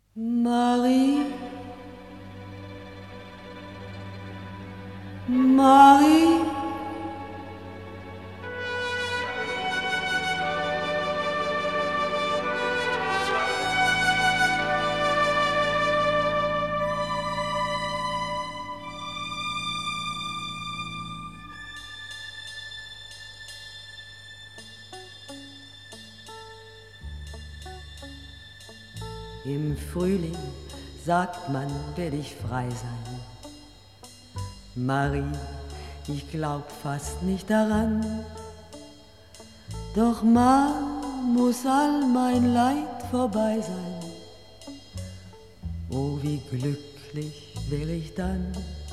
Marie, Marie, im Frühling, sagt man, werd ich frei sein. Marie, ich glaub fast nicht daran, doch mal muss all mein Leid vorbei sein. Oh, wie glücklich wär ich dann.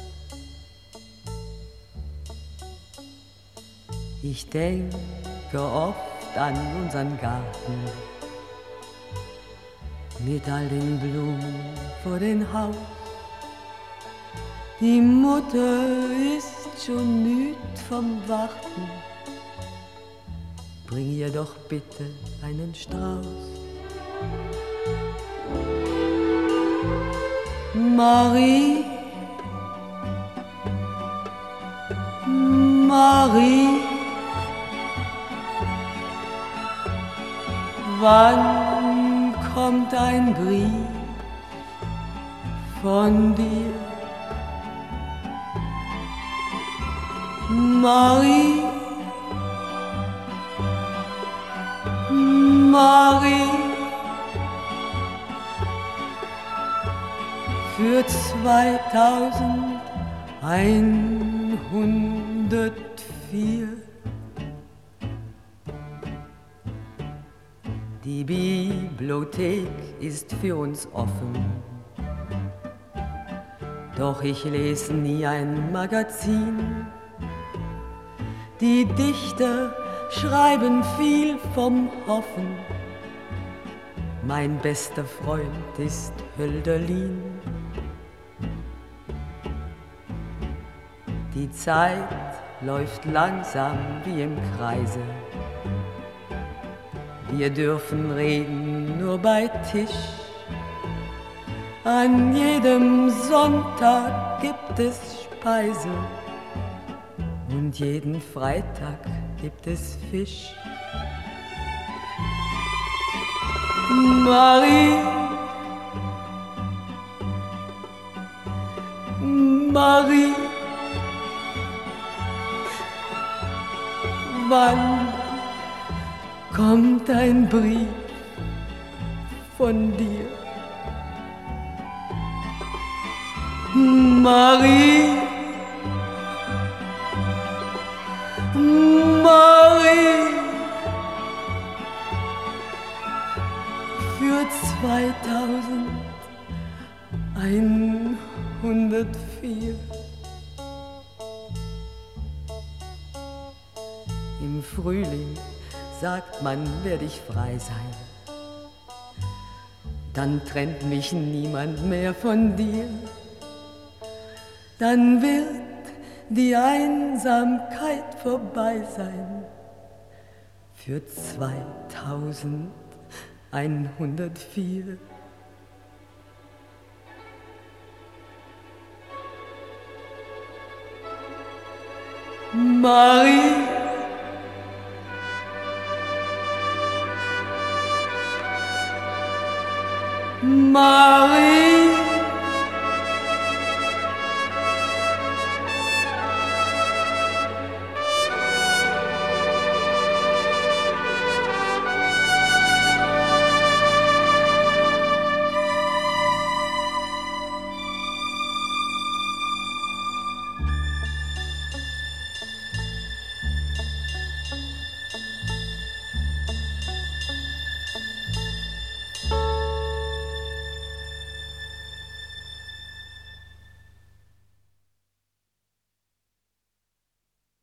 Ich denke oft an unseren Garten mit all den Blumen vor dem Haus. Die Mutter ist schon müd vom Warten. Bring ihr doch bitte einen Strauß. Marie, Marie, wann kommt ein Brief von dir? Marie, Marie, für 2104. Die Bibliothek ist für uns offen, doch ich lese nie ein Magazin. Die Dichter schreiben viel vom Hoffen, mein bester Freund ist Hölderlin. Die Zeit läuft langsam wie im Kreise, wir dürfen reden nur bei Tisch. An jedem Sonntag gibt es Speise und jeden Freitag gibt es Fisch. Marie, Marie, wann kommt ein Brief von dir? Marie, Marie, für 2104. Im Frühling, sagt man, werd ich frei sein. Dann trennt mich niemand mehr von dir. Dann wird die Einsamkeit vorbei sein. Für 2104. Marie, Marie.